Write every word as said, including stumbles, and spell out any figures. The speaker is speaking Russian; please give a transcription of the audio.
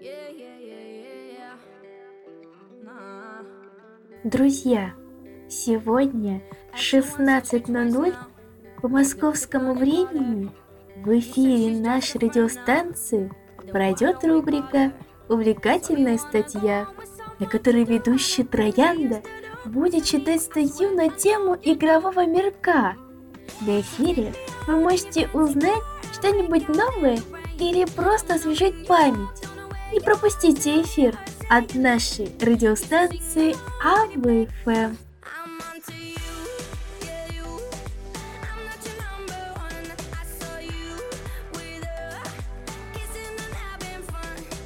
Друзья, сегодня шестнадцать ноль ноль по московскому времени в эфире нашей радиостанции пройдет рубрика «Увлекательная статья», на которой ведущий Троянда будет читать статью на тему игрового мирка. На эфире вы можете узнать что-нибудь новое или просто освежить память. Не пропустите эфир от нашей радиостанции АВФМ.